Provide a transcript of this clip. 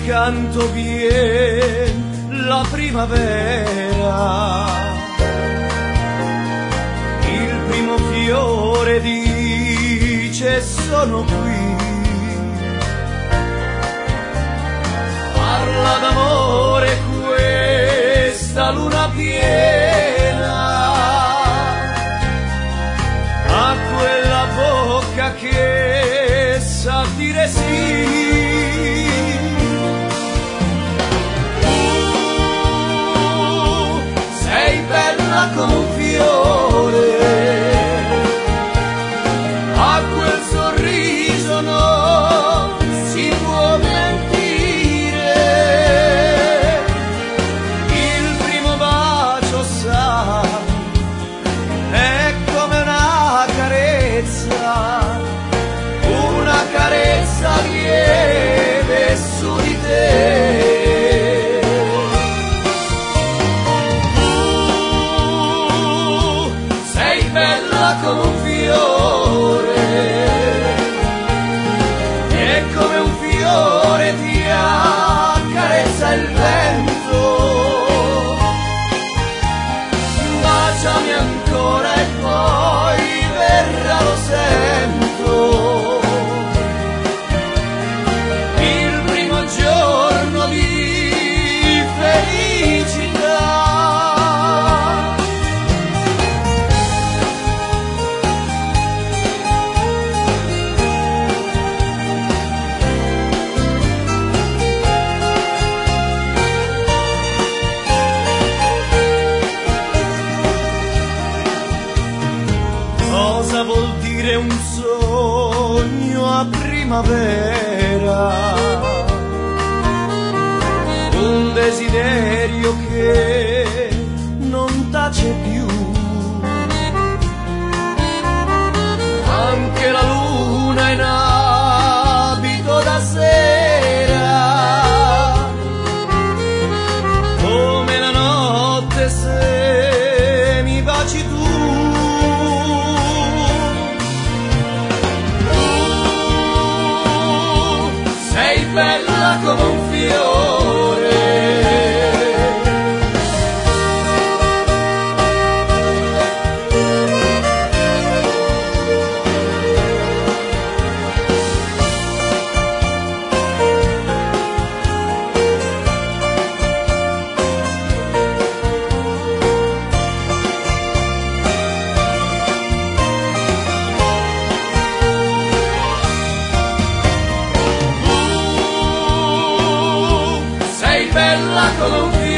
canto vien la primavera, il primo fiore dice sono qui, parla d'amore questa luna piena, a quella bocca che sa dire sì. Sei bella come un fiore, a quel sorriso non si può mentire, il primo bacio sa, è come una carezza lieve su di te. Sei bella come un fiore, e come un fiore ti accarezza il vento. Baciami ancora e poi verrà, lo sento, il primo giorno di felicità. Cosa vuol dire un sogno a primavera? Un desiderio che non tace più. Anche la luna in abito da sera, come la notte se mi baci tu. Sei bella come un fiore, sei bella come un fiore.